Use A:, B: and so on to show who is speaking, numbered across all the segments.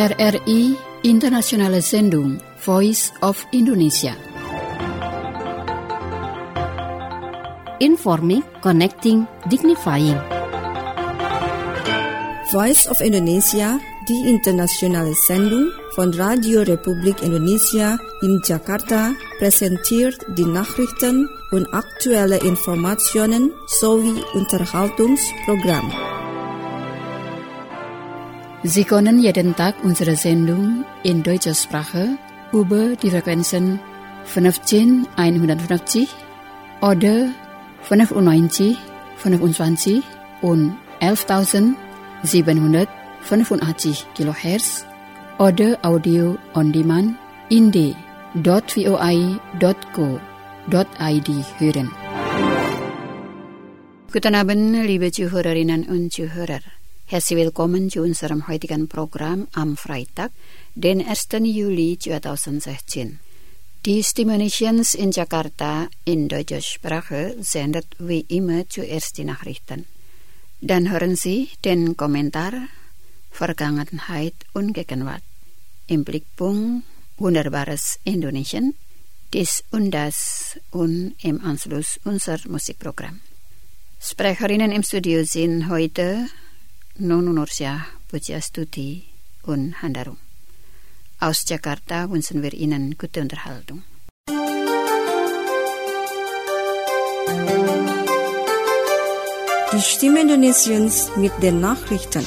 A: RRI Internationale Sendung Voice of Indonesia.
B: Informing, Connecting, Dignifying.
C: Voice of Indonesia, die internationale Sendung von Radio Republik Indonesia in Jakarta, präsentiert die Nachrichten und aktuelle Informationen sowie Unterhaltungsprogramm.
A: Sie können jeden Tag unsere Sendung in deutscher Sprache über die Frequenzen 15150 oder 95, 25 und 11.785 kHz oder Audio on Demand in d.voi.co.id hören. Guten Abend, liebe Zuhörerinnen und Zuhörer. Herzlich willkommen zu unserem heutigen Programm am Freitag, den 1. Juli 2016. Die Stimme-Nations in Jakarta in deutscher Sprache sendet wie immer zuerst die Nachrichten. Dann hören Sie den Kommentar Vergangenheit und Gegenwart. Im Blickpunkt Wunderbares Indonesien, dies und das und im Anschluss unser Musikprogramm. Sprecherinnen im Studio sind heute Nunu Nursyah, Pujiastuti und Handarum. Aus Jakarta wünschen wir Ihnen gute Unterhaltung.
C: Die Stimme Indonesiens mit den Nachrichten.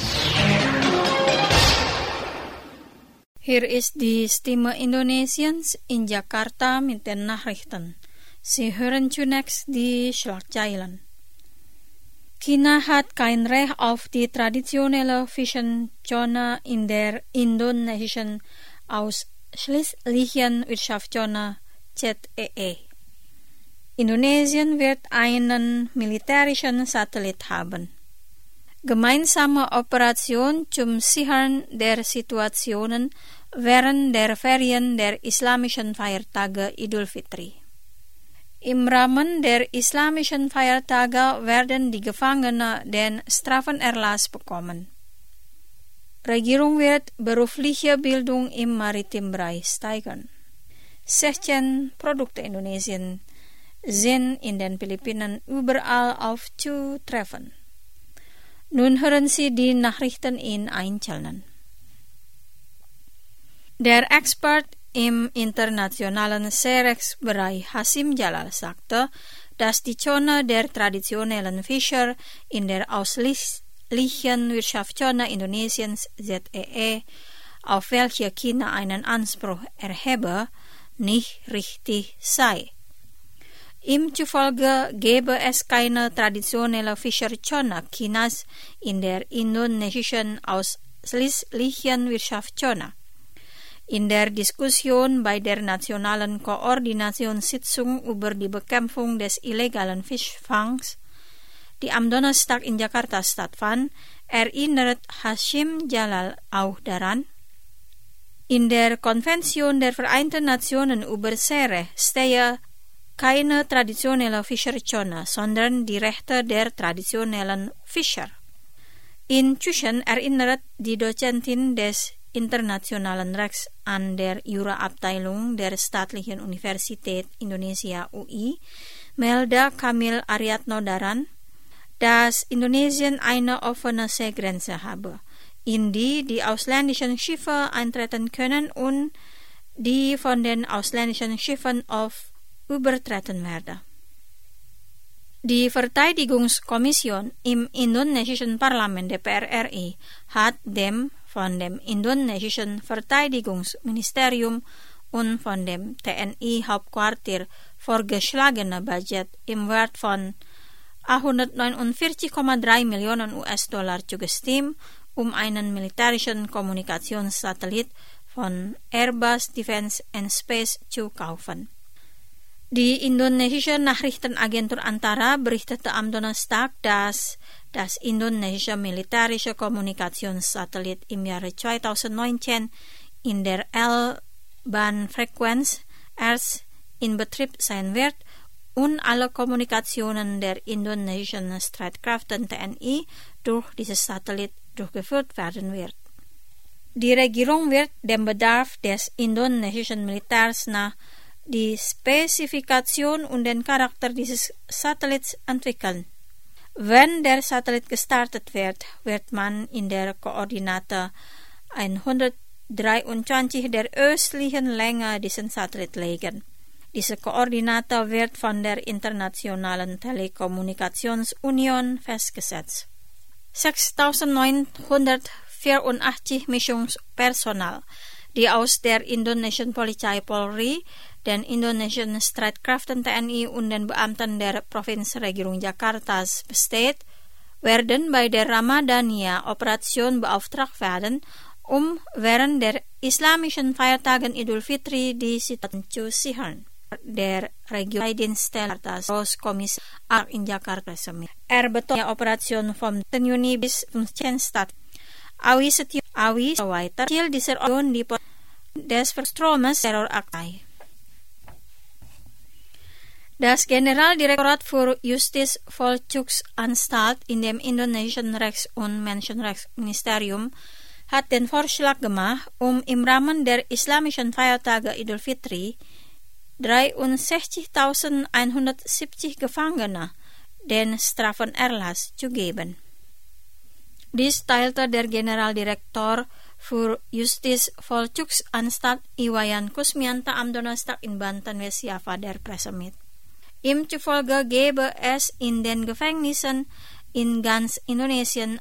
D: Hier ist die Stimme Indonesiens in Jakarta mit den Nachrichten. Sie hören zunächst die Schlagzeilen. China hat kein Recht auf die traditionelle Fischenzone in der indonesischen ausschließlichen Wirtschaftszone ZEE. Indonesien wird einen militärischen Satellit haben. Gemeinsame Operation zum Sichern der Situationen während der Ferien der islamischen Feiertage Idul Fitri. Im Rahmen der islamischen Feiertage werden die Gefangenen den Strafenerlass bekommen. Regierung wird berufliche Bildung im Maritimbereich steigern. 16 Produkte Indonesien sind in den Philippinen überall aufzutreffen. Nun hören Sie die Nachrichten in Einzelnen. Der Expert im internationalen Seerechtsbereich Hasim Jalal sagte, dass die Zone der traditionellen Fischer in der ausschließlichen Wirtschaftszone Indonesiens ZEE, auf welche China einen Anspruch erhebe, nicht richtig sei. Ihm zufolge gebe es keine traditionelle Fischerzone Chinas in der indonesischen ausschließlichen Wirtschaftszone. In der Diskussion bei der nationalen Koordinationssitzung über die Bekämpfung des illegalen Fischfangs, die am Donnerstag in Jakarta stattfand, erinnert Hasim Jalal auch daran, in der Konvention der Vereinten Nationen über Seerecht stehe keine traditionelle Fischerzone, sondern die Rechte der traditionellen Fischer. Inzwischen erinnert die Dozentin des internationalen Rechts an der Jura-Abteilung der Staatlichen Universität Indonesia UI, Melda Kamil Ariadno daran, dass Indonesien eine offene Seegrenze habe, in die ausländischen Schiffe eintreten können und die von den ausländischen Schiffen übertreten werde. Die Verteidigungskommission im indonesischen Parlament DPR RI hat dem von dem indonesischen Verteidigungsministerium und von dem TNI-Hauptquartier vorgeschlagene Budget im Wert von 149,3 Millionen US-Dollar zugestimmt, um einen militärischen Kommunikationssatellit von Airbus Defence and Space zu kaufen. Die indonesische Nachrichtenagentur Antara berichtete am Donnerstag, dass das indonesische militärische Kommunikationssatellit im Jahre 2019 in der L-Band-Frequenz erst in Betrieb sein wird und alle Kommunikationen der indonesischen Streitkräfte TNI durch dieses Satellit durchgeführt werden wird. Die Regierung wird den Bedarf des indonesischen Militärs nach die Spezifikation und den Charakter dieses Satellits entwickeln. Wenn der Satellit gestartet wird, wird man in der Koordinate 123 der östlichen Länge diesen Satellit legen. Diese Koordinate wird von der Internationalen Telekommunikationsunion festgesetzt. 6.984 Missionspersonal, die aus der indonesischen Polizei Polri, den indonesischen Streitkräften TNI und den Beamten der Provinzregierung Jakarta besteht, werden bei der Ramadania-Operation beauftragt werden, um während der islamischen Feiertagen Idul Fitri die Situation zu sichern. Der Regionaldienst Großkommissar in Jakarta betont Operation vom 10. Juni bis 15. statt. Awi weiter Ziel dieser Operation die des Verstromes Terroraktai. Das Generaldirektorat für Justizvollzugsanstalt in dem indonesischen Rechts- und Menschenrechtsministerium hat den Vorschlag gemacht, um im Rahmen der islamischen Feiertage Idul Fitri 63.170 Gefangene den Strafenerlass zu geben. Dies teilte der Generaldirektor für Justizvollzugsanstalt Iwayan Kusmianta am Donnerstag in Banten West Java der Presse mit. Ihm zufolge gäbe es in den Gefängnissen in ganz Indonesien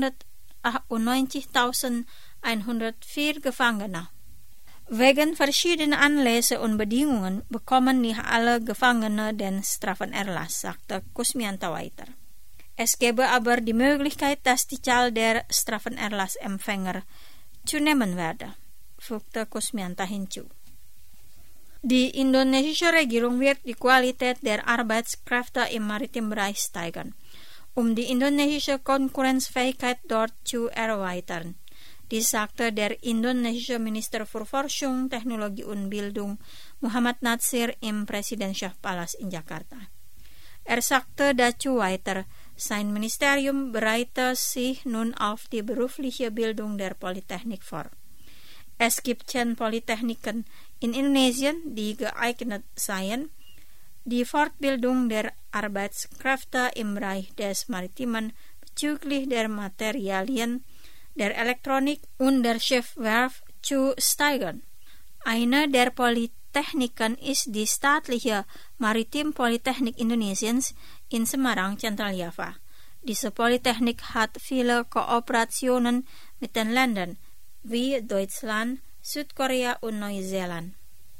D: 198.104 Gefangene. Wegen verschiedener Anlässe und Bedingungen bekommen nicht alle Gefangene den Strafenerlass, sagte Kusmianta weiter. Es gäbe aber die Möglichkeit, dass die Zahl der Strafenerlassempfänger zunehmen werde, fügte Kusmianta hinzu. Die indonesische Regierung wird die Qualität der Arbeitskräfte im maritimen Bereich steigern, um die indonesische Konkurrenzfähigkeit dort zu erweitern. Dies sagte der indonesische Minister für Forschung, Technologie und Bildung Muhammad Natsir im Präsidentschaftspalast in Jakarta. Er sagte dazu weiter, sein Ministerium bereite sich nun auf die berufliche Bildung der Polytechnik vor. Es gibt 10 Polytechniken in Indonesien, die geeignet seien, die Fortbildung der Arbeitskräfte im Bereich des Maritimen bezüglich der Materialien, der Elektronik und der Schiffswerft zu steigern. Eine der Polytechniken ist die staatliche Maritim Polytechnik Indonesiens in Semarang, Zentraljava. Diese Polytechnik hat viele Kooperationen mit den Ländern wie Deutschland, Südkorea und Neuseeland.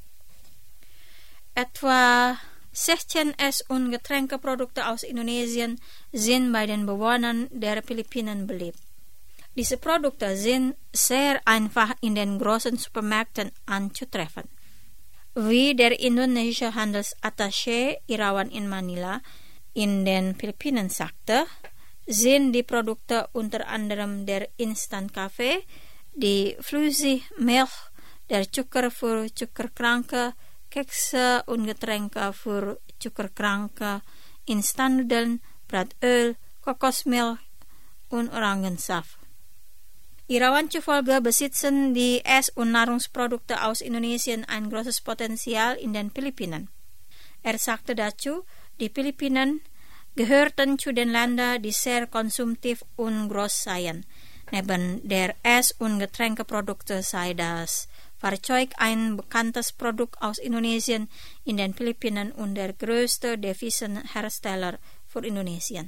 D: Etwa 16 Ess- und Getränkeprodukte aus Indonesien sind bei den Bewohnern der Philippinen beliebt. Diese Produkte sind sehr einfach in den großen Supermärkten anzutreffen. Wie der indonesische Handelsattaché Irawan in Manila in den Philippinen sagte, sind die Produkte unter anderem der Instant-Kaffee, die Flüssigmilch, der Zucker für Zuckerkranke, Kekse und Getränke für Zuckerkranke, Instantnudeln, Bratöl, Kokosmilch und Orangensaft. Irawan zufolge besitzen die Ess- und Nahrungsprodukte aus Indonesien ein großes Potenzial in den Philippinen. Er sagte dazu, die Philippinen gehörten zu den Ländern, die sehr konsumtiv und groß seien. Neben der Ess- und Getränkeprodukte sei das Fahrzeug ein bekanntes Produkt aus Indonesien in den Philippinen und der größte Devisenhersteller für Indonesien.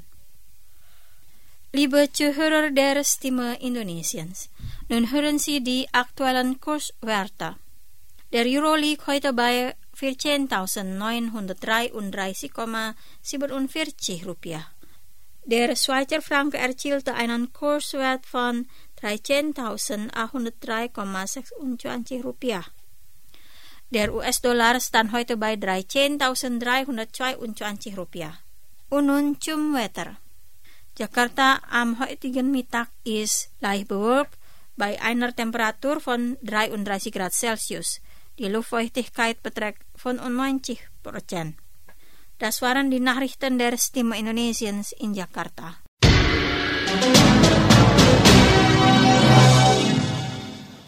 D: Liebe Zuhörer der Stimme Indonesiens, nun hören Sie die aktuellen Kurswerte. Der Euro liegt heute bei 14.933,47 Rupiah. Der Schweizer Franken erzielte einen Kurswert von 13.803,26 Rupiah. Der US-Dollar stand heute bei 13.322 Rupiah. Und nun zum Wetter. Jakarta am heutigen Mittag ist leicht bewölkt bei einer Temperatur von 33 Grad Celsius. Die Luftfeuchtigkeit beträgt 95%. Das waren die Nachrichten der Stimme Indonesiens in Jakarta.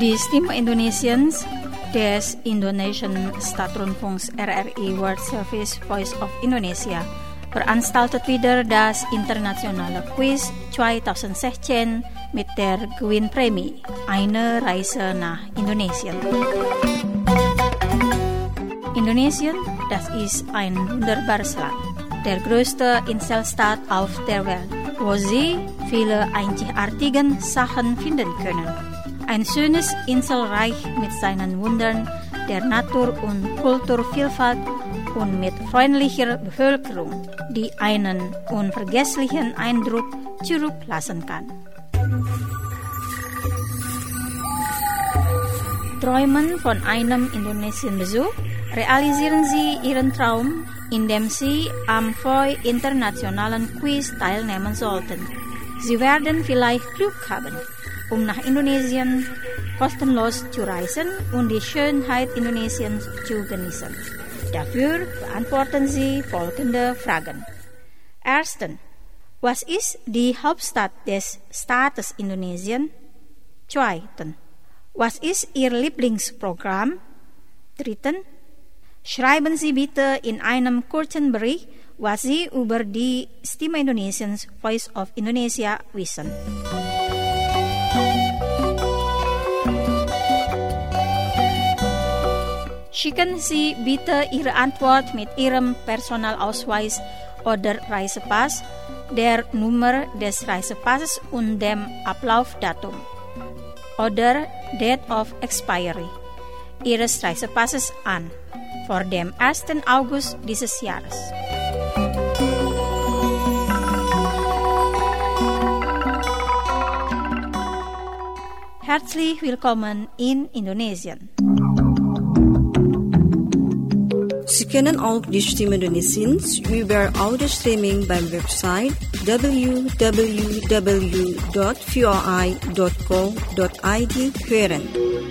D: Die Stimme Indonesians des Indonesian Staatsrundfunks RRI World Service Voice of Indonesia veranstaltet wieder das internationale Quiz 2016 mit der Gewinnprämie Eine Reise nach Indonesien. Indonesien, das ist ein wunderbares Land, der größte Inselstaat auf der Welt, wo Sie viele einzigartige Sachen finden können. Ein schönes Inselreich mit seinen Wundern der Natur- und Kulturvielfalt und mit freundlicher Bevölkerung, die einen unvergesslichen Eindruck zurücklassen kann. Träumen von einem Indonesien-Besuch? Realisieren Sie Ihren Traum, indem Sie am FOI internationalen Quiz teilnehmen sollten. Sie werden vielleicht Glück haben, um nach Indonesien kostenlos zu reisen und die Schönheit Indonesiens zu genießen. Dafür beantworten Sie folgende Fragen. Erstens, was ist die Hauptstadt des Staates Indonesien? Zweitens, was ist Ihr Lieblingsprogramm? Drittens, schreiben Sie bitte in einem kurzen Bericht, was Sie über die Stimme Indonesiens Voice of Indonesia wissen. Schicken Sie bitte Ihre Antwort mit Ihrem Personalausweis oder Reisepass, der Nummer des Reisepasses und dem Ablaufdatum oder Date of Expiry Ihres Reisepasses an, vor dem 1. August dieses Jahres. Herzlich willkommen in Indonesien.
C: Sie können auch die Stimme Indonesiens über Audio-Streaming beim Website www.voi.co.id hören.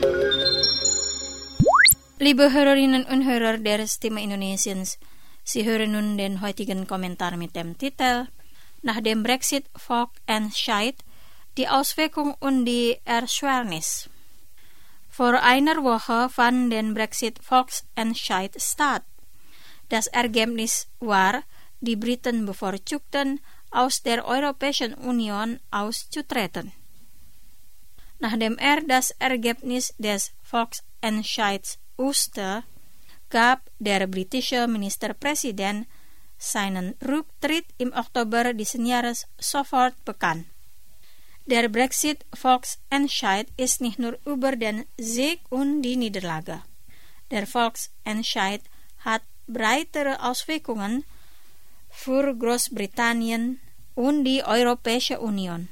D: Liebe Hörerinnen und Hörer der Stimme Indonesiens, Sie hören nun den heutigen Kommentar mit dem Titel Nach dem Brexit Volksentscheid, die Auswirkung und die Erschwernis. Vor einer Woche fand der Brexit-Volksentscheid statt. Das Ergebnis war, die Briten bevorzugten, aus der Europäischen Union auszutreten. Nachdem das Ergebnis des Volksentscheids wusste, gab der britische Ministerpräsident seinen Rücktritt im Oktober diesen Jahres sofort bekannt. Der Brexit-Volksentscheid ist nicht nur über den Sieg und die Niederlage. Der Volksentscheid hat breitere Auswirkungen für Großbritannien und die Europäische Union.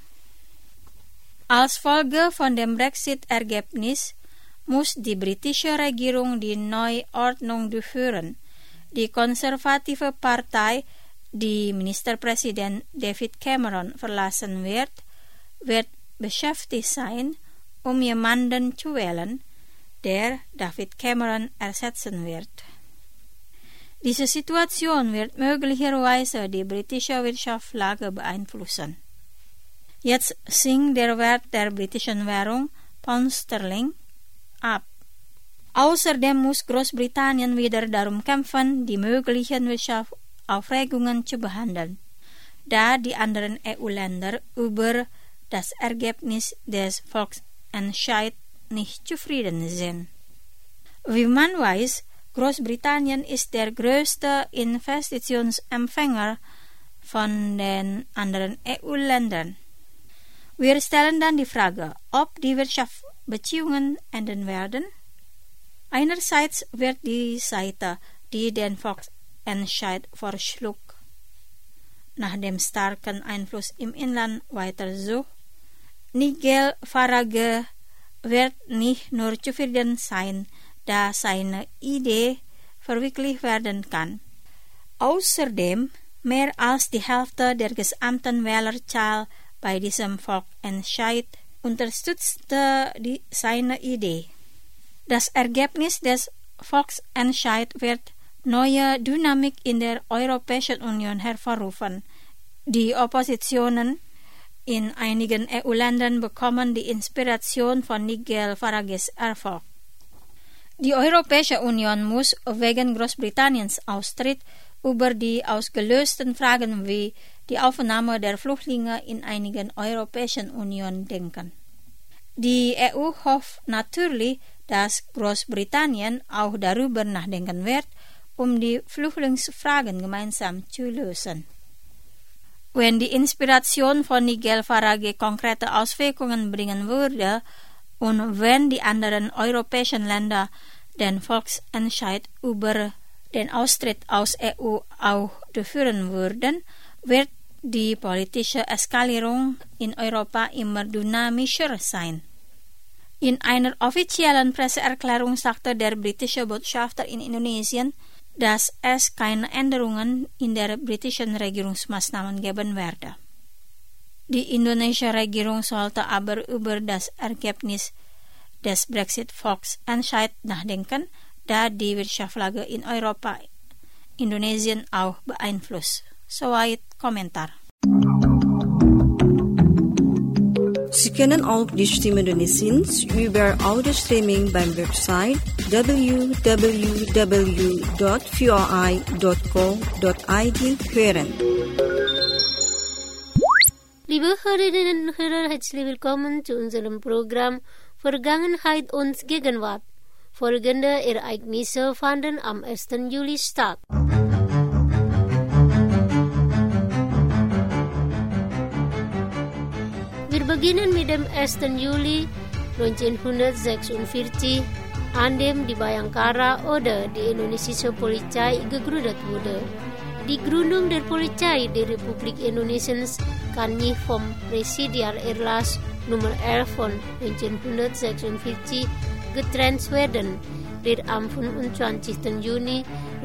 D: Als Folge von dem Brexit-Ergebnis muss die britische Regierung die Neuordnung durchführen. Die konservative Partei, die Ministerpräsident David Cameron verlassen wird beschäftigt sein, um jemanden zu wählen, der David Cameron ersetzen wird. Diese Situation wird möglicherweise die britische Wirtschaftslage beeinflussen. Jetzt sinkt der Wert der britischen Währung Pound Sterling ab. Außerdem muss Großbritannien wieder darum kämpfen, die möglichen Wirtschaftsaufregungen zu behandeln, da die anderen EU-Länder über das Ergebnis des Volksentscheids nicht zufrieden sind. Wie man weiß, Großbritannien ist der größte Investitionsempfänger von den anderen EU-Ländern. Wir stellen dann die Frage, ob die Wirtschaftsbeziehungen enden werden. Einerseits wird die Seite, die den Volksentscheid vorschlug, nach dem starken Einfluss im Inland weiter sucht. Nigel Farage wird nicht nur zufrieden sein, da seine Idee verwirklicht werden kann. Außerdem, mehr als die Hälfte der gesamten Wählerzahl bei diesem Volksentscheid unterstützte seine Idee. Das Ergebnis des Volksentscheids wird neue Dynamik in der Europäischen Union hervorrufen. Die Oppositionen In einigen EU-Ländern bekommen die Inspiration von Nigel Farages Erfolg. Die Europäische Union muss wegen Großbritanniens Austritt über die ausgelösten Fragen wie die Aufnahme der Flüchtlinge in einigen Europäischen Union denken. Die EU hofft natürlich, dass Großbritannien auch darüber nachdenken wird, die Flüchtlingsfragen gemeinsam zu lösen. Wenn die Inspiration von Nigel Farage konkrete Auswirkungen bringen würde und wenn die anderen europäischen Länder den Volksentscheid über den Austritt aus EU auch durchführen würden, wird die politische Eskalierung in Europa immer dynamischer sein. In einer offiziellen Presseerklärung sagte der britische Botschafter in Indonesien, dass es keine Änderungen in der britischen Regierungsmaßnahmen geben werde. Die indonesische Regierung sollte aber über das Ergebnis des Brexit-Volksentscheids nachdenken, da die Wirtschaftslage in Europa Indonesien auch beeinflusst. Soweit Kommentar.
C: Sie können auch die Stimme Indonesiens über Audio-Streaming beim Website www.voi.co.id hören.
E: Liebe Hörerinnen und Hörer, herzlich willkommen zu unserem Programm Vergangenheit und Gegenwart. Folgende Ereignisse fanden am 1. Juli statt. Wir beginnen mit dem 1. Juli 1946, an dem die Bayangkara oder die indonesische Polizei gegründet wurde. Die Gründung der Polizei der Republik Indonesiens kann nicht vom Präsidialerlass Nummer 11 von 1946 getrennt werden, der am 25. Juni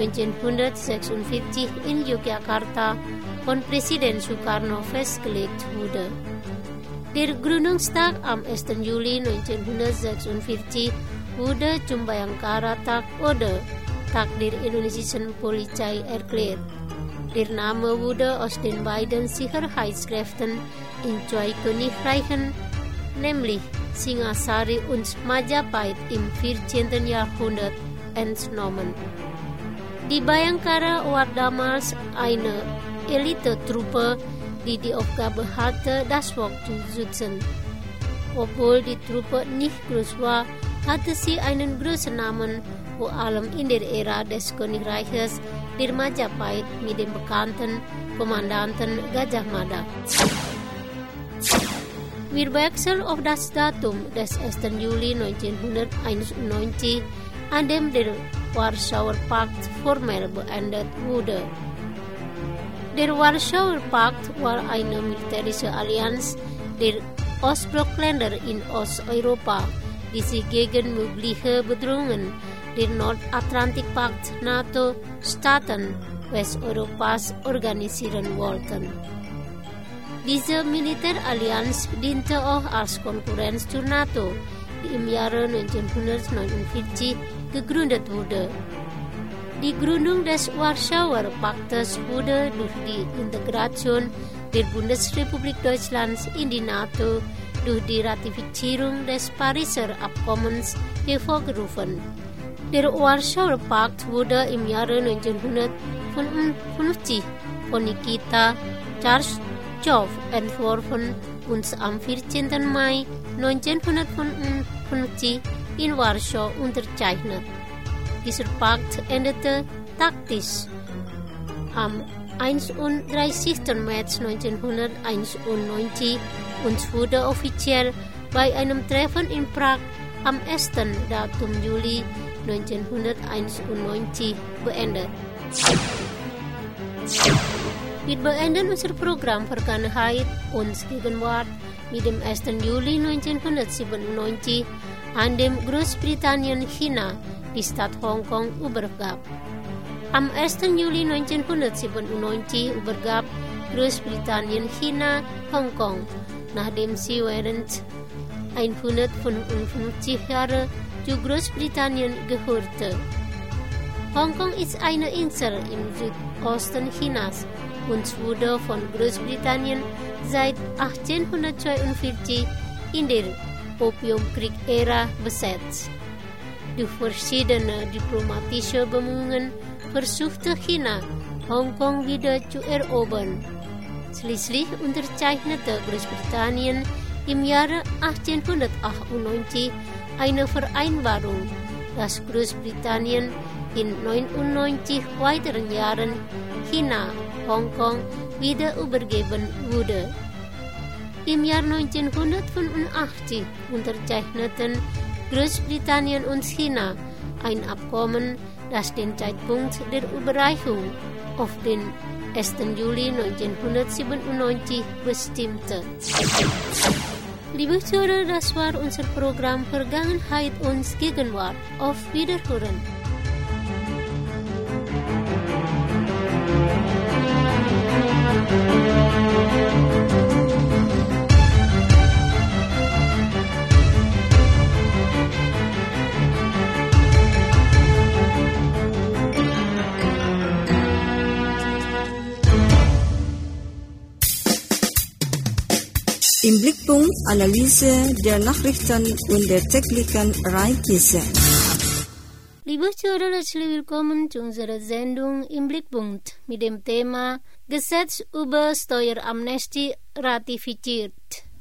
E: 1946 in Yogyakarta von Präsident Sukarno festgelegt wurde. Der Gründungstag am 1. Juli 1946 wurde zum Bayangkara-Tag oder Tag der indonesischen Polizei erklärt. Der Name wurde aus den beiden Sicherheitskräften in zwei Königreichen, nämlich Singasari und Majapahit im 14. Jahrhundert entnommen. Die Bayangkara war damals eine Elitetruppe, die Aufgabe hatte, das Volk zu schützen. Obwohl die Truppe nicht groß war, hatte sie einen großen Namen, vor allem in der Ära des Königreiches der Majapahit mit dem bekannten Kommandanten Gajah Mada. Wir wechseln auf das Datum des 1. Juli 1991, an dem der Warschauer Pakt formell beendet wurde. Der Warschauer Pakt war eine militärische Allianz der Ostblockländer in Osteuropa, die sich gegen mögliche Bedrohungen der Nordatlantikpakt NATO-Staaten Westeuropas organisieren wollten. Diese Militärallianz diente auch als Konkurrenz zur NATO, die im Jahre 1949 gegründet wurde. Die Gründung des Warschauer Paktes wurde durch die Integration der Bundesrepublik Deutschland in die NATO durch die Ratifizierung des Pariser Abkommens hervorgerufen. Der Warschauer Pakt wurde im Jahre 1955 von Nikita Chruschtschow entworfen und am 14. Mai 1955 in Warschau unterzeichnet. Dieser Pakt endete taktisch am 31. März 1991 und wurde offiziell bei einem Treffen in Prag am 1. Datum Juli 1991 beendet. Wir beenden unser Programm Vergangenheit und Gegenwart mit dem 1. Juli 1997, an dem Großbritannien China die Stadt Hongkong übergab. Am 1. Juli 1997 übergab Großbritannien China Hongkong, nachdem sie während 155 Jahre zu Großbritannien gehörte. Hongkong ist eine Insel im Südosten Chinas und wurde von Großbritannien seit 1842 in der Opiumkrieg-Ära besetzt. Durch verschiedene diplomatische Bemühungen versuchte China, Hongkong wieder zu erobern. Schließlich unterzeichnete Großbritannien im Jahre 1898 eine Vereinbarung, dass Großbritannien in 99 weiteren Jahren China, Hongkong wieder übergeben wurde. Im Jahr 1985 unterzeichneten Großbritannien und China ein Abkommen, das den Zeitpunkt der Überreichung auf den 1. Juli 1997 bestimmte. Liebe Zuhörer, das war unser Programm Vergangenheit und Gegenwart. Auf Wiederhören.
C: Im Blickpunkt Analyse der Nachrichten und der täglichen Ereignisse.
E: Liebe Zuhörer, herzlich willkommen zu unserer Sendung Im Blickpunkt mit dem Thema Gesetz über Steueramnestie ratifiziert.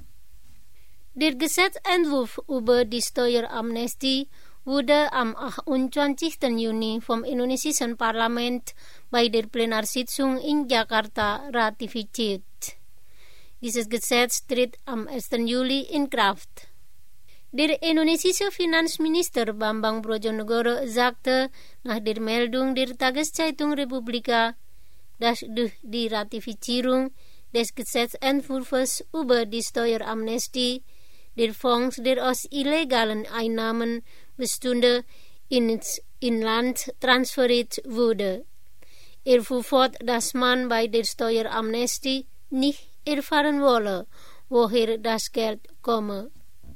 E: Der Gesetzentwurf über die Steueramnestie wurde am 28. Juni vom indonesischen Parlament bei der Plenarsitzung in Jakarta ratifiziert. Dieses Gesetz tritt am 1. Juli in Kraft. Der indonesische Finanzminister Bambang Brojonegoro sagte nach der Meldung der Tageszeitung Republika, dass durch die Ratifizierung des Gesetzentwurfs über die Steueramnestie der Fonds, der aus illegalen Einnahmen bestünde, ins Inland transferiert wurde. Er fuhr fort, dass man bei der Steueramnestie nicht erfahren wolle, woher das Geld komme.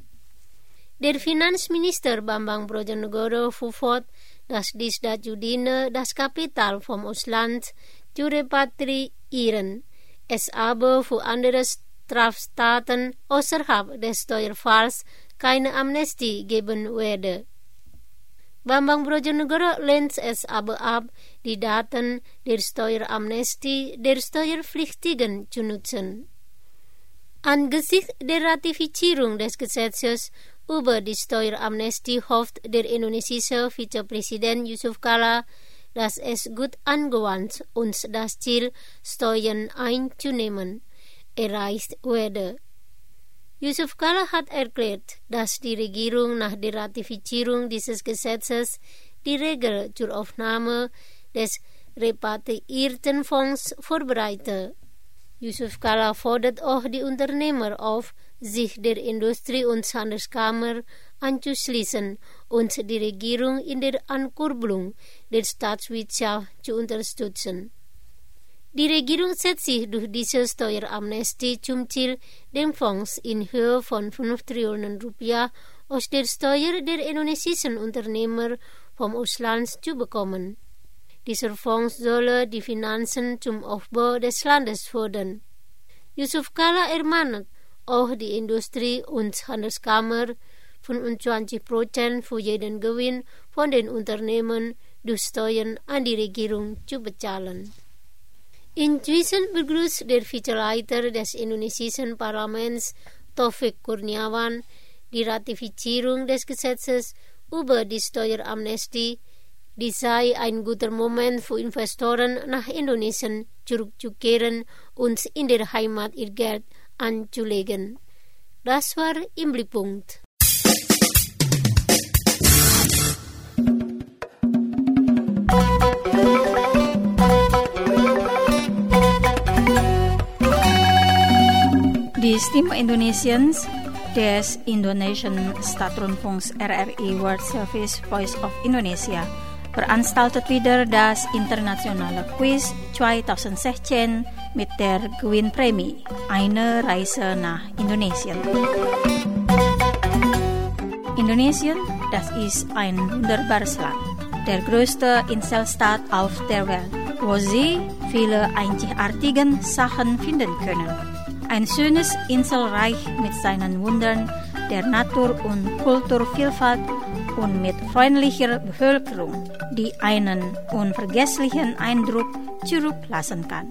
E: Der Finanzminister Bambang Brojonegoro fuhr fort, dass dies dazu diene, das Kapital vom Ausland zu repatriieren, es aber für andere Straftaten außerhalb des Steuerfalls keine Amnestie geben werde. Bambang Brojonegoro lehnt es aber ab, die Daten der Steueramnestie der Steuerpflichtigen zu nutzen. Angesichts der Ratifizierung des Gesetzes über die Steueramnestie hofft der indonesische Vizepräsident Yusuf Kala, dass es gut angewandt und das Ziel, Steuern einzunehmen, erreicht werde. Yusuf Kala hat erklärt, dass die Regierung nach der Ratifizierung dieses Gesetzes die Regel zur Aufnahme des repatriierten Fonds vorbereitet. Yusuf Kala fordert auch die Unternehmer auf, sich der Industrie- und Handelskammer anzuschließen und die Regierung in der Ankurbelung der Staatswirtschaft zu unterstützen. Die Regierung setzt sich durch diese Steueramnestie zum Ziel, den Fonds in Höhe von 5 Trillionen Rupiah aus der Steuer der indonesischen Unternehmer vom Ausland zu bekommen. Dieser Fonds solle die Finanzen zum Aufbau des Landes fördern. Yusuf Kala ermahnt auch die Industrie- und Handelskammer, 25% für jeden Gewinn von den Unternehmen durch Steuern an die Regierung zu bezahlen. Inzwischen begrüßt der Vizeleiter des indonesischen Parlaments, Taufik Kurniawan, die Ratifizierung des Gesetzes über die Steueramnestie. Dies sei ein guter Moment für Investoren nach Indonesien zurückzukehren und in der Heimat ihr Geld anzulegen. Das war Im Blickpunkt.
D: Die Stimme Indonesiens des Indonesian Staatsrundfunks RRI World Service Voice of Indonesia veranstaltet wieder das internationale Quiz 2016 mit der Gewinnprämie Eine Reise nach Indonesien. Indonesien, das ist ein wunderbares Land, der größte Inselstaat auf der Welt, wo Sie viele einzigartigen Sachen finden können. Ein schönes Inselreich mit seinen Wundern der Natur- und Kulturvielfalt und mit freundlicher Bevölkerung, die einen unvergesslichen Eindruck zurücklassen kann.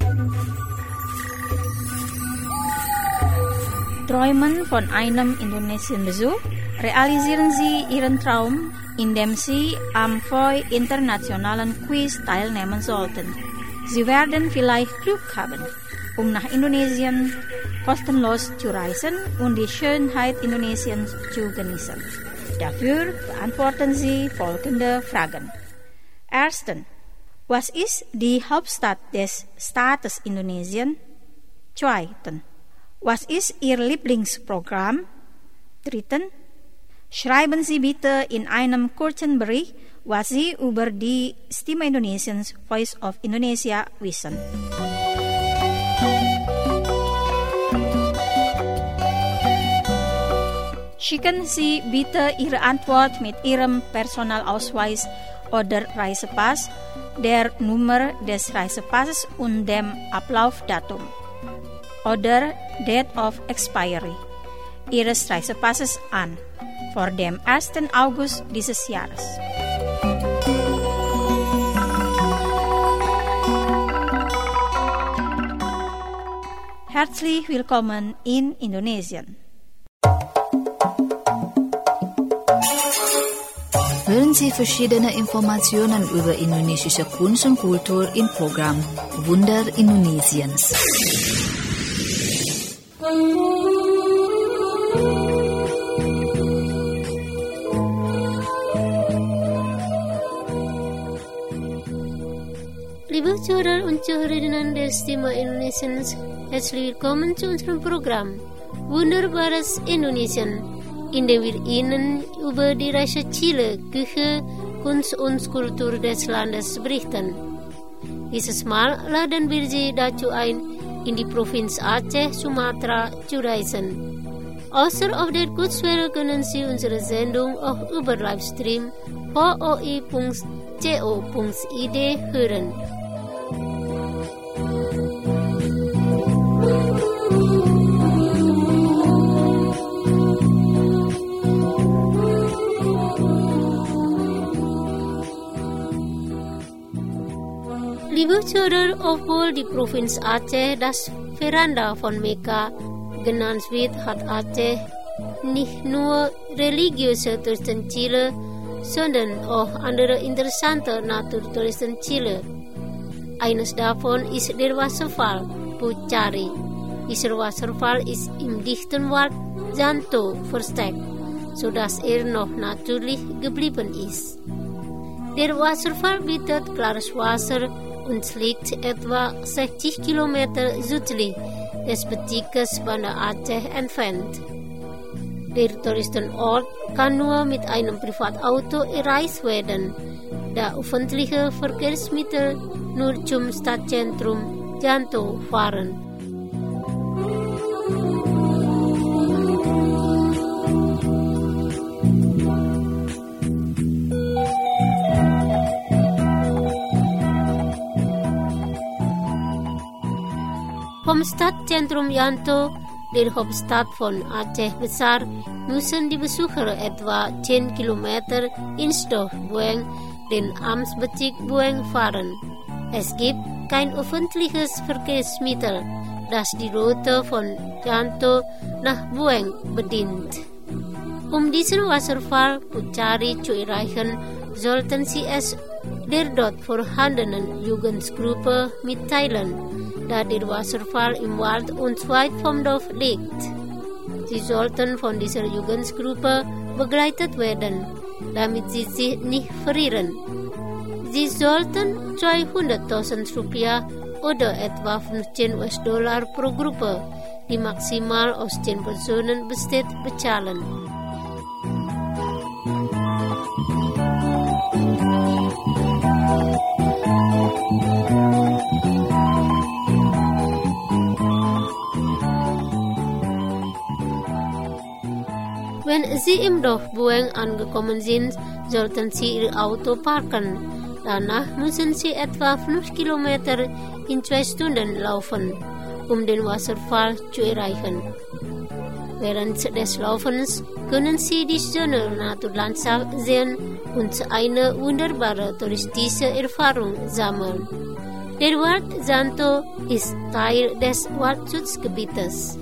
D: Träumen von einem Indonesien-Besuch? Realisieren Sie Ihren Traum, indem Sie am FOI internationalen Quiz teilnehmen sollten. Sie werden vielleicht Glück haben, um nach Indonesien kostenlos zu reisen und die Schönheit Indonesiens zu genießen. Dafür beantworten Sie folgende Fragen. Erstens, was ist die Hauptstadt des Staates Indonesien? Zweitens, was ist Ihr Lieblingsprogramm? Drittens, schreiben Sie bitte in einem kurzen Bericht, was Sie über die Stimme Indonesiens Voice of Indonesia wissen. Schicken Sie bitte Ihre Antwort mit Ihrem Personalausweis oder Reisepass, der Nummer des Reisepasses und dem Ablaufdatum oder Date of Expiry Ihres Reisepasses an, vor dem 1. August dieses Jahres. Herzlich willkommen in Indonesien.
F: Hören Sie verschiedene Informationen über indonesische Kunst und Kultur im Programm Wunder Indonesiens.
E: Liebe Zuhörer und Zuhörerinnen der Stimme Indonesiens, herzlich willkommen zu unserem Programm Wunderbares Indonesien, in dem wir Ihnen über die reiche Chile, Küche, Kunst und Kultur des Landes berichten. Dieses Mal laden wir Sie dazu ein, in die Provinz Aceh, Sumatra zu reisen. Außer auf der Kurzwelle können Sie unsere Sendung auch über Livestream voi.co.id hören. Liebe Zuhörer, obwohl die Provinz Aceh das Veranda von Mekka genannt wird, hat Aceh nicht nur religiöse Touristen Chile, sondern auch andere interessante Naturtouristen Chile. Eines davon ist der Wasserfall Puchari. Dieser Wasserfall ist im dichten Wald Llanto versteckt, sodass er noch natürlich geblieben ist. Der Wasserfall bietet klares Wasser und liegt etwa 60 Kilometer südlich des Bezirkes Banda Aceh entfernt. Der Touristenort kann nur mit einem Privatauto erreicht werden, da öffentliche Verkehrsmittel nur zum Stadtzentrum Llanto fahren. Vom Stadtzentrum Llanto, der Hauptstadt von Aceh Besar, müssen die Besucher etwa 10 Kilometer ins Dorf Bueng, den Amtsbezirk Bueng, fahren. Es gibt kein öffentliches Verkehrsmittel, das die Route von Llanto nach Bueng bedient. Um diesen Wasserfall Puchari zu erreichen, sollten Sie es der dort vorhandenen Jugendgruppe mitteilen, da der Wasserfall im Wald und weit vom Dorf liegt. Sie sollten von dieser Jugendgruppe begleitet werden, damit sie sich nicht verirren. Sie sollten 200.000 Rupiah oder etwa 15 US-Dollar pro Gruppe, die maximal aus 10 Personen besteht, bezahlen. Wenn Sie im Dorf Bueng angekommen sind, sollten Sie Ihr Auto parken. Danach müssen sie etwa 5 Kilometer in 2 Stunden laufen, den Wasserfall zu erreichen. Während des Laufens können Sie die schöne Naturlandschaft sehen und eine wunderbare touristische Erfahrung sammeln. Der Wald Santo ist Teil des Waldschutzgebietes.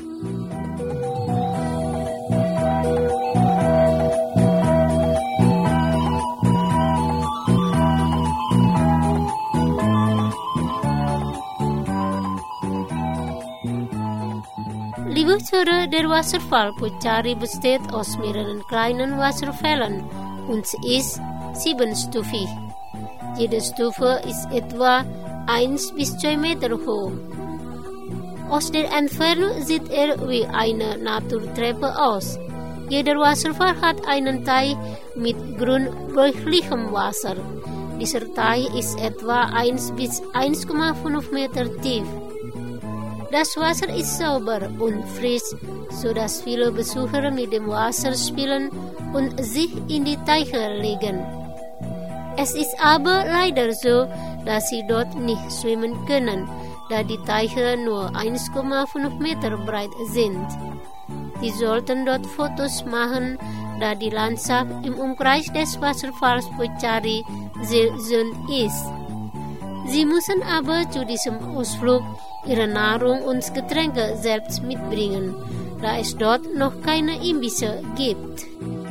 E: Liebe Zuhörer, der Wasserfall Puchari besteht aus mehreren kleinen Wasserfällen und ist 7-stufig. Jede Stufe ist etwa 1 bis 2 Meter hoch. Aus der Entfernung sieht er wie eine Naturtreppe aus. Jeder Wasserfall hat einen Teich mit grün-bläulichem Wasser. Dieser Teich ist etwa 1 bis 1,5 Meter tief. Das Wasser ist sauber und frisch, sodass viele Besucher mit dem Wasser spielen und sich in die Teiche legen. Es ist aber leider so, dass sie dort nicht schwimmen können, da die Teiche nur 1,5 Meter breit sind. Sie sollten dort Fotos machen, da die Landschaft im Umkreis des Wasserfalls Puchari sehr schön ist. Sie müssen aber zu diesem Ausflug ihre Nahrung und Getränke selbst mitbringen, da es dort noch keine Imbisse gibt.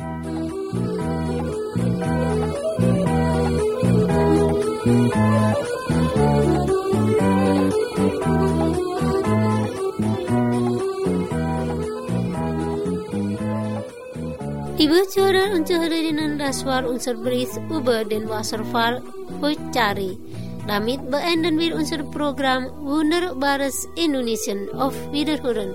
E: Liebe Zuhörer und Zuhörerinnen, das war unser Bericht über den Wasserfall Puchari. Damit beenden wir unser Programm Wunderbares Indonesien. Auf Wiederhören.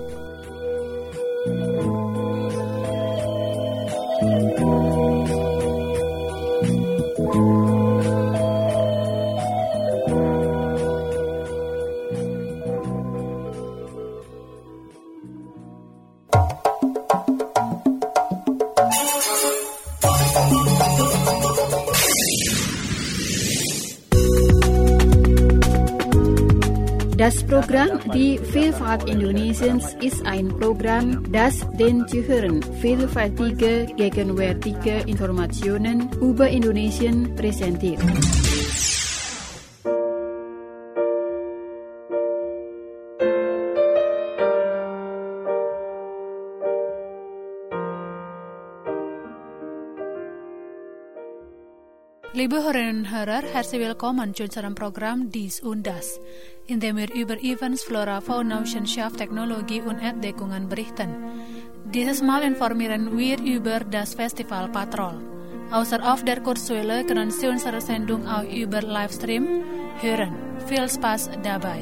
A: Das Programm Die Vielfalt Indonesiens ist ein Programm, das den Zuhörern vielfältige, gegenwärtige Informationen über Indonesien präsentiert.
G: Liebe Hörerinnen und Hörer, herzlich willkommen zu unserem Programm Dies und Das, in dem wir über Events, Flora, Fauna, Wissenschaft, Technologie und Entdeckungen berichten. Dieses Mal informieren wir über das Festival Patrol. Außer auf der Kurzwelle können Sie unsere Sendung auch über Livestream hören. Viel Spaß dabei!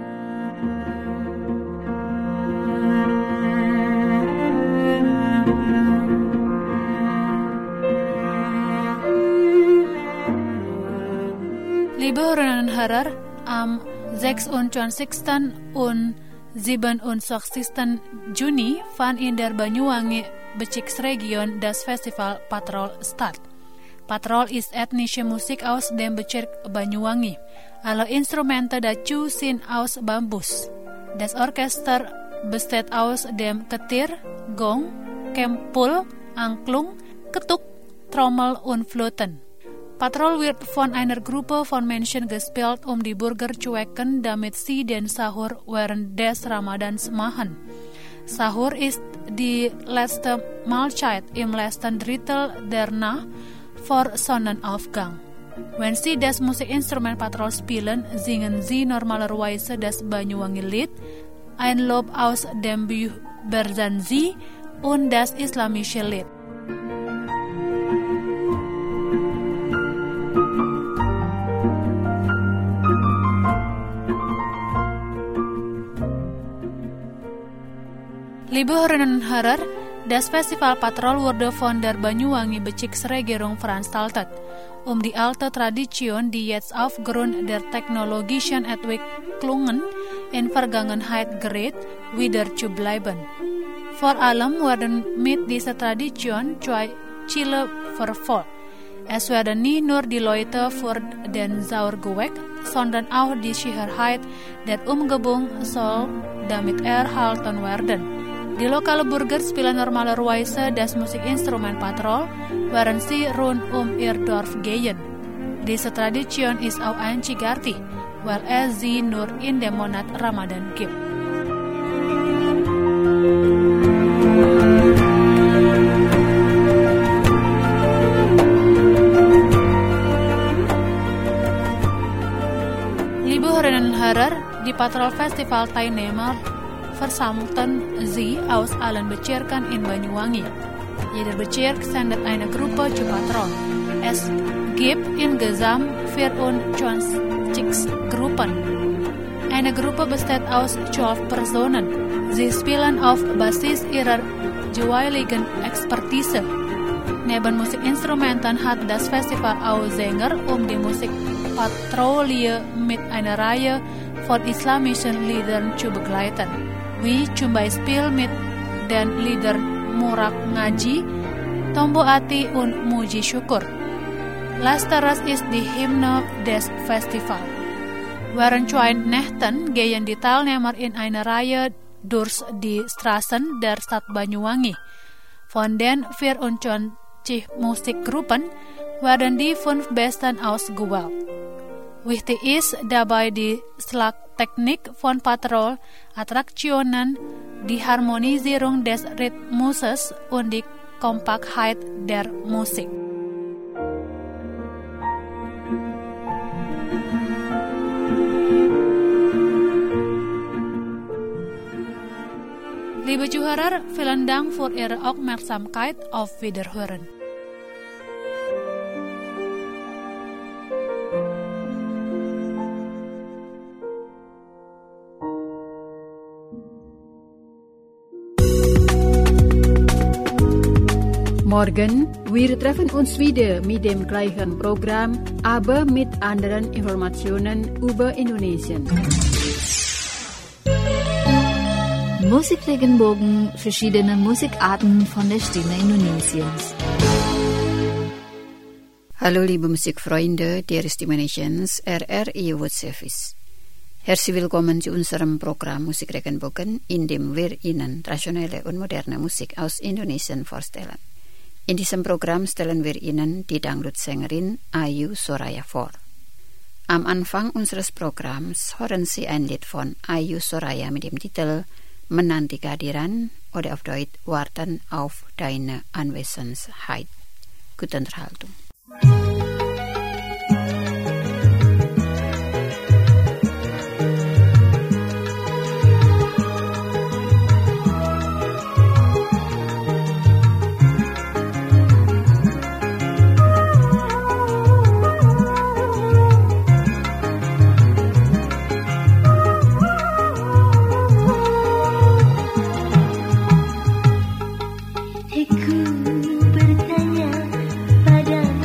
G: Liebe Hörerinnen und Hörer, am 26. und 27. Juni fand in der Banyuwangi Bezirksregion das Festival Patrol statt. Patrol ist ethnische Musik aus dem Bezirk Banyuwangi. Alle Instrumente dazu sind aus Bambus. Das Orchester besteht aus dem Ketir, Gong, Kempul, Angklung, Ketuk, Trommel und Flöten. Patrol wird von einer Gruppe von Menschen gespielt, die Bürger zu wecken, damit sie den Sahur während des Ramadans machen. Sahur ist die letzte Mahlzeit im letzten Drittel der Nacht vor Sonnenaufgang. Wenn sie das Musikinstrument Patrol spielen, singen sie normalerweise das Banyuwangi-Lied, ein Lob aus dem Buch Berzanzi und das islamische Lied. Liebe Hörerinnen und Hörer, das Festival Patrol wurde von der Banyuwangi Bezirksregierung veranstaltet, die alte Tradition, die jetzt aufgrund der technologischen Entwicklungen in Vergangenheit gerät, wieder zu bleiben. Vor allem werden mit dieser Tradition zwei Ziele verfolgt. Es werden nicht nur die Leute für den Sauergeweg, sondern auch die Sicherheit der Umgebung soll damit erhalten werden. Die lokale Bürger spielen normalerweise das Musikinstrument Patrol, während sie rund ihr Dorf gehen. Diese Tradition ist auch einzigartig, weil es sie nur in dem Monat Ramadan gibt. Liebe Hörerinnen und Hörer, die Patrol-Festival-Teilnehmer versammelten sie aus allen Bezirken in Banyuwangi. Jeder Bezirk sendet eine Gruppe zu Patrol. Es gibt insgesamt 24 Gruppen. Eine Gruppe besteht aus 12 Personen. Sie spielen auf Basis ihrer jeweiligen Expertise. Neben Musikinstrumenten hat das Festival auch Sänger, die Musikpatrouille mit einer Reihe von islamischen Liedern zu begleiten, wie zum Beispiel mit den Liedern Murak Ngaji, Tombo Ati und Muji Syukur. Letzteres ist die Hymne des Festivals. Während 2 Nächten gehen die Teilnehmer in einer Reihe durch die Straßen der Stadt Banyuwangi. Von den 24 Musikgruppen werden die 5 besten ausgewählt. Wichtig ist dabei die Schlagtechnik von Patrol, Attraktionen, die Harmonisierung des Rhythmuses und die Kompaktheit der Musik. Liebe Zuhörer, vielen Dank für Ihre Aufmerksamkeit. Auf Wiederhören.
A: Morgen, wir treffen uns wieder mit dem gleichen Programm, aber mit anderen Informationen über Indonesien.
F: Musikregenbogen, verschiedene Musikarten von der Stimme Indonesiens.
A: Hallo liebe Musikfreunde der Stimme Nations, RRI World Service. Herzlich willkommen zu unserem Programm Musikregenbogen, in dem wir Ihnen traditionelle und moderne Musik aus Indonesien vorstellen. In diesem Programm stellen wir Ihnen die Dangdut-Sängerin Ayu Soraya vor. Am Anfang unseres Programms hören Sie ein Lied von Ayu Soraya mit dem Titel Menanti Kehadiran oder auf Deutsch Warten auf deine Anwesenheit. Gute Unterhaltung.
H: Ku bertanya pada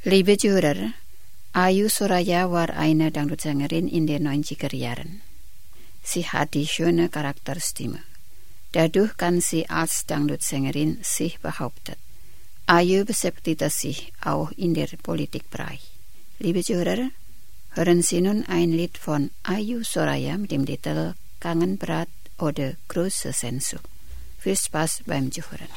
A: Liebe Zuhörer, Ayu Soraya war eine Dangdutsängerin in den 90er Jahren. Sie hat die schöne Charakterstimme. Dadurch kann sie als Dangdutsängerin sich behaupten. Ayu beschäftigte sich auch in der Politikbereich. Liebe Zuhörer, hören Sie nun ein Lied von Ayu Soraya mit dem Titel Kangen Berat oder Große Sehnsucht. Viel Spaß beim Zuhören.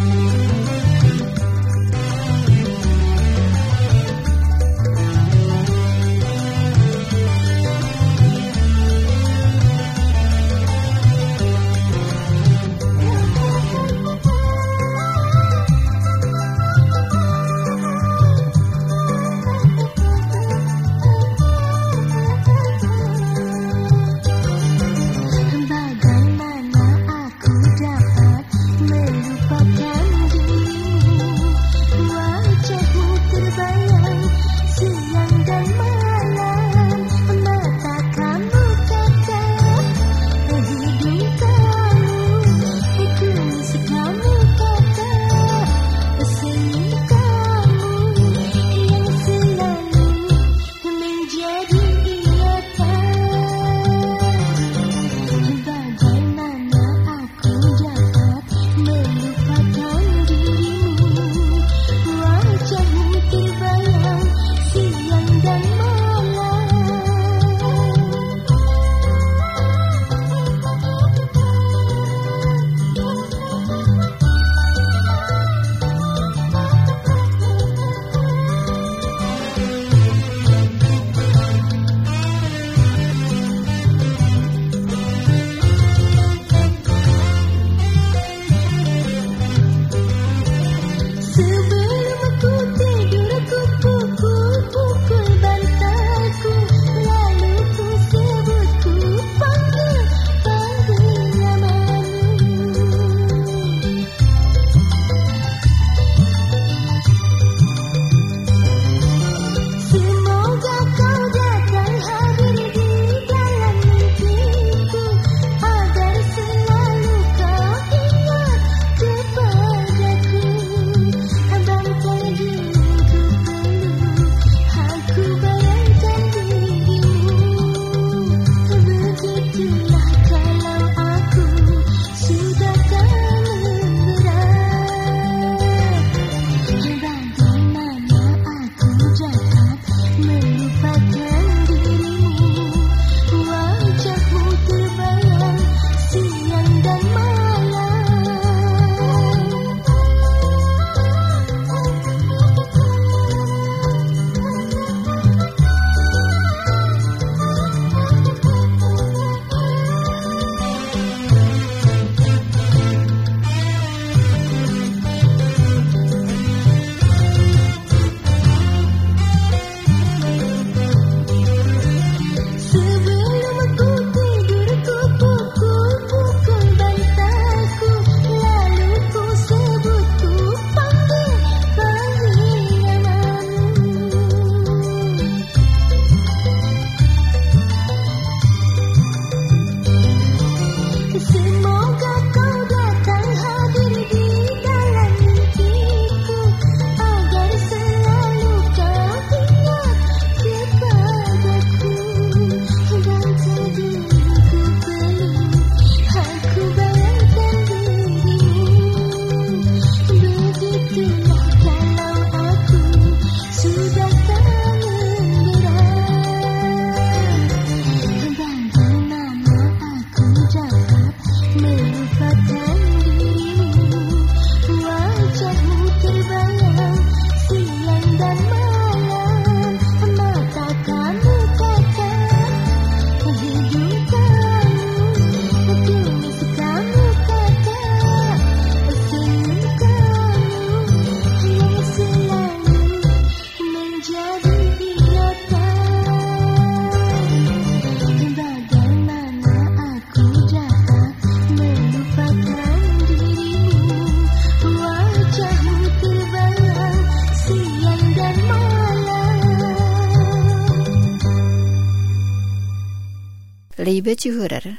A: Liebe Zuhörer,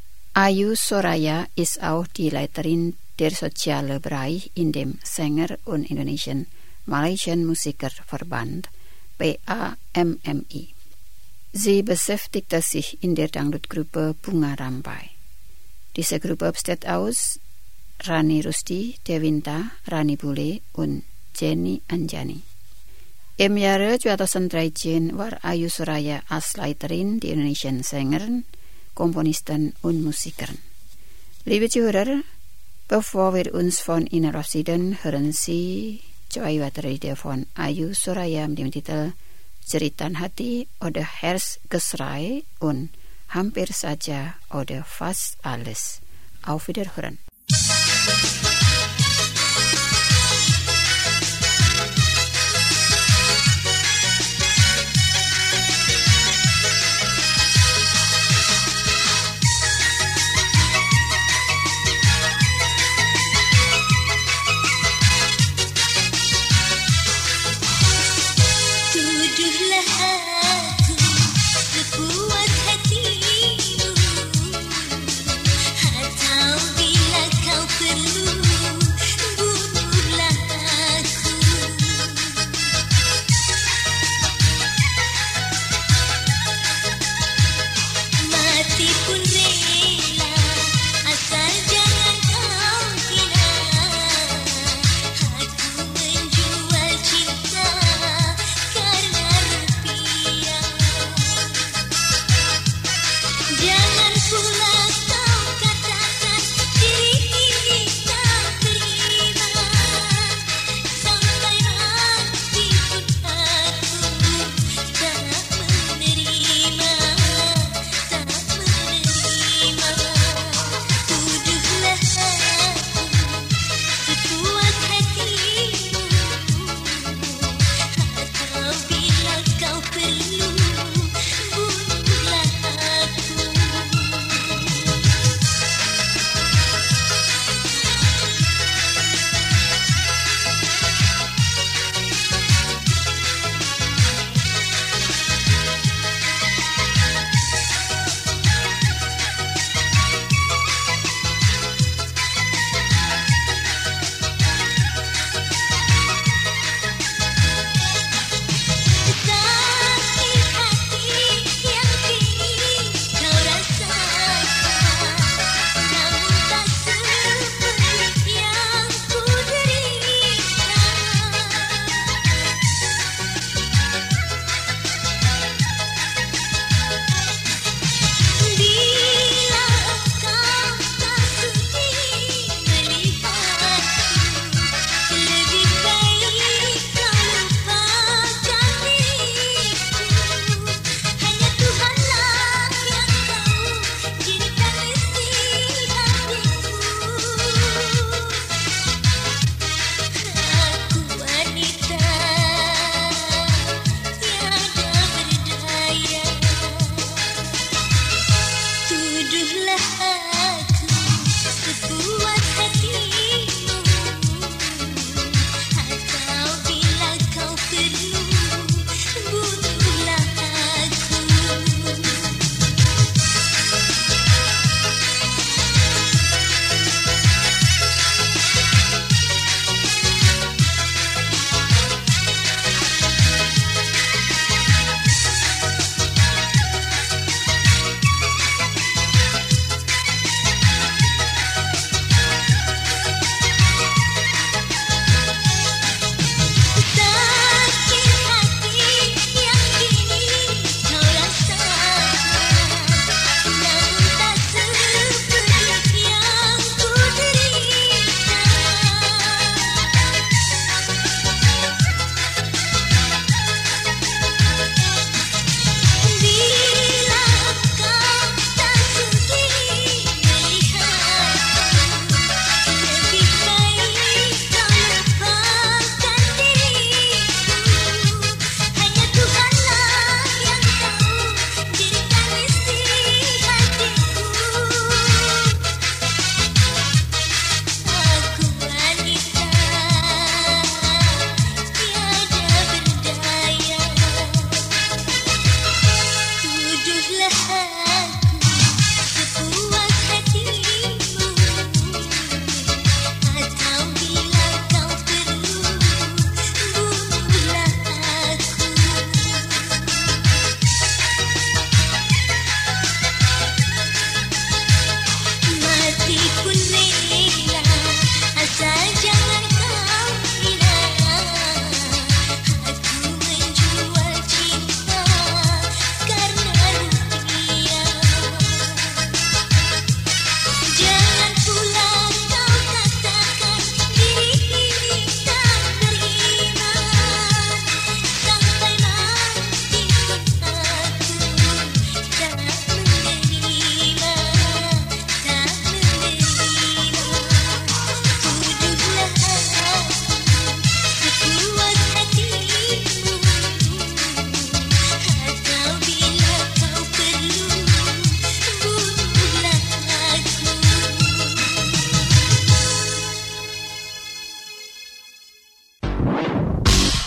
A: Ayu Soraya ist auch die Leiterin der sozialen Bereich in dem Sänger- und Indonesian Malaysian Musikerverband, PAMMI. Sie beschäftigte sich in der Dangdut-Gruppe Bunga Rampai. Diese Gruppe besteht aus Rani Rusdi, Devinta, Rani Bule und Jenny Anjani. Im Jahre 2013 war Ayu Suraya als Leiterin die Indonesian Sängerin, Komponisten und Musikerin. Liebe Zuhörer, bevor wir uns von Ihnen verabschieden, hören Sie zwei weitere Lieder von Ayu Suraya mit dem Titel Jeritan Hati oder Herzgeschrei und Hampir Saja oder Fast Alles. Auf Wiederhören.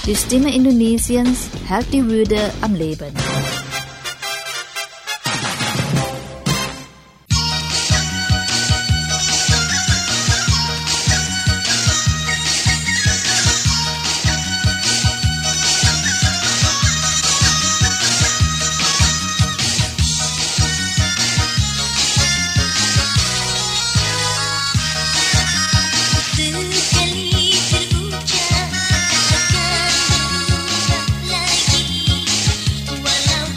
F: Die Stimme Indonesiens hält die Würde am Leben.
H: Walau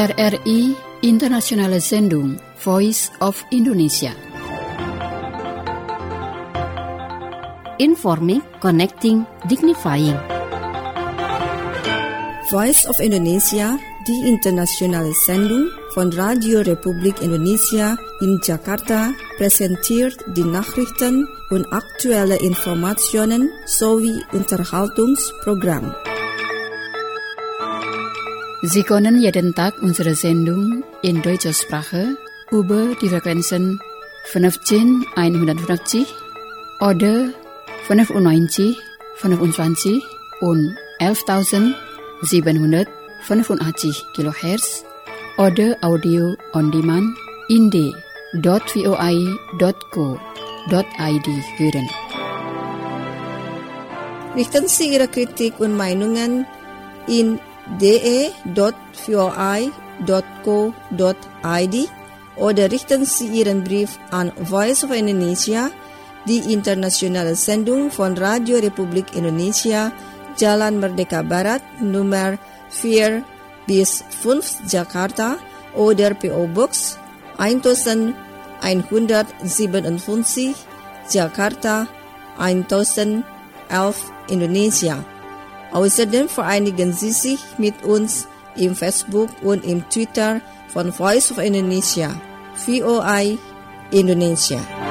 A: RRI Internationale Sendung Voice of Indonesia.
B: Informing, connecting, dignifying.
C: Voice of Indonesia, die internationale Sendung von Radio Republik Indonesia in Jakarta, präsentiert die Nachrichten und aktuelle Informationen sowie Unterhaltungsprogramm.
A: Sie können jeden Tag unsere Sendung in deutscher Sprache über die Frequenzen 15150 oder 95, 25 und 11.785 kHz oder Audio on Demand in d.voi.co.id hören.
C: Richten Sie Ihre Kritik und Meinungen in de.voi.co.id oder richten Sie Ihren Brief an Voice of Indonesia, die internationale Sendung von Radio Republik Indonesia, Jalan Merdeka Barat, Nummer 4-5 Jakarta oder PO Box 1157 Jakarta 1011 Indonesia. Außerdem vereinigen Sie sich mit uns im Facebook und im Twitter von Voice of Indonesia, VOI Indonesia.